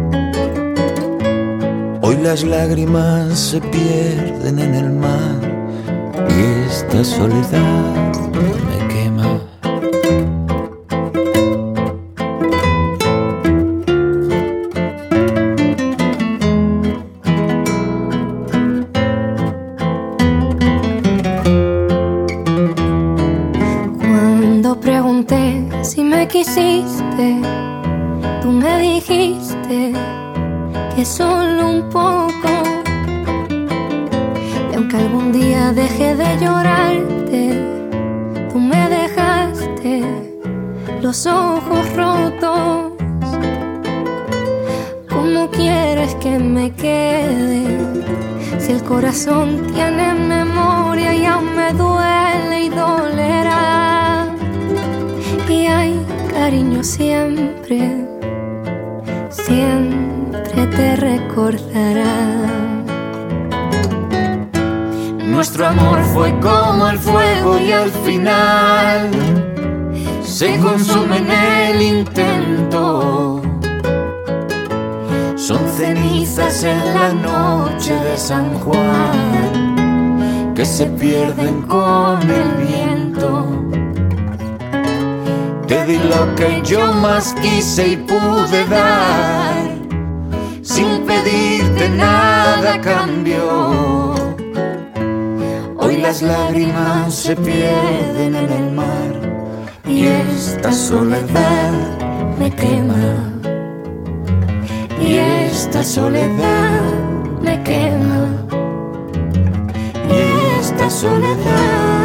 Hoy las lágrimas se pierden en el mar y esta soledad me quema. Cuando pregunté si me quisiste, tú me dijiste que solo un poco. Y aunque algún día dejé de llorarte, tú me dejaste los ojos rotos. ¿Cómo quieres que me quede si el corazón tiene memoria y aún me duele y dolerá? Y hay cariño siempre, siempre te recordará. Nuestro amor fue como el fuego y al final se consume en el intento. Son cenizas en la noche de San Juan que se pierden con el viento. Te di lo que yo más quise y pude dar, sin pedirte nada a cambio. Hoy las lágrimas se pierden en el mar y esta soledad me quema. Y esta soledad me quema. Y esta soledad